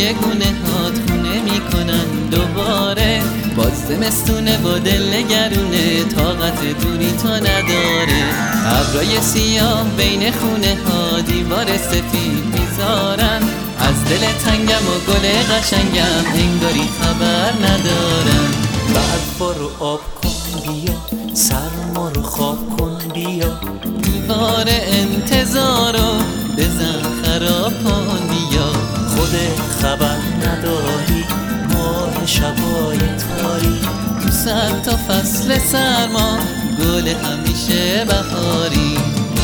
روی گونه هات خونه میکنن دوباره. باز زمستونه با دل نگرونه، طاقت دوری تو نداره. ابرای سیاه بین خونه ها دیوار سفید میذارن، از دل تنگم و گل قشنگم انگاری خبر ندارن. برفا رو آب کن بیا، سرما رو خواب کن بیا، دیوار انتظارو بزن خراب کن بیا. خودت خبر نداری ماه شبای تاری، تو صد تا فصل سرما گل همیشه بهاری.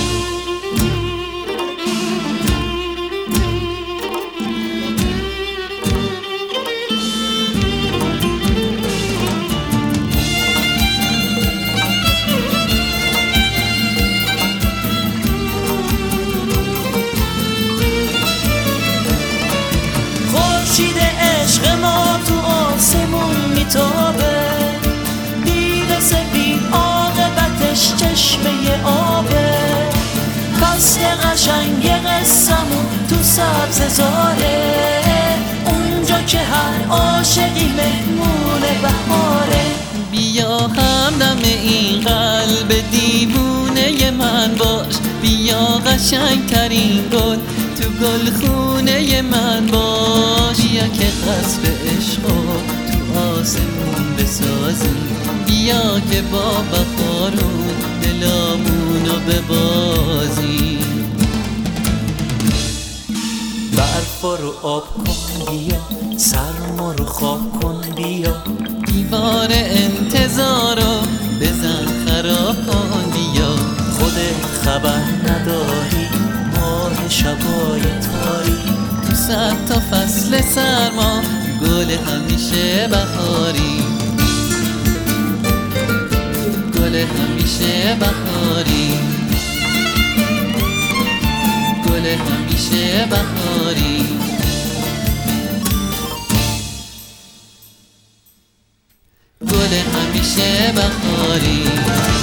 خورشید عشق ما تو آسمون میتابه، میرسه بی عاقبتش چشمه آبه. فصل قشنگ قصمون تو سبززاره، اونجا که هر عاشقی مهمون بهاره. بیا همدم این قلب دیوونه من باش، بیا قشنگترین گل تو گلخونه من باش. بیا که قصر عشقو تو آسمون بسازیم، بیا که با بخارون دلامونو ببازیم. برفا رو آب کن بیا، سرما رو خواب کن بیا، دیوار انتظارو بزن خراب کن بیا. خودت خبر نداری ماه شبای تاری، تو صد تا فصل سرما گل همیشه بهاری. گل همیشه بهاری، گل همیشه بهاری. گل همیشه بهاری.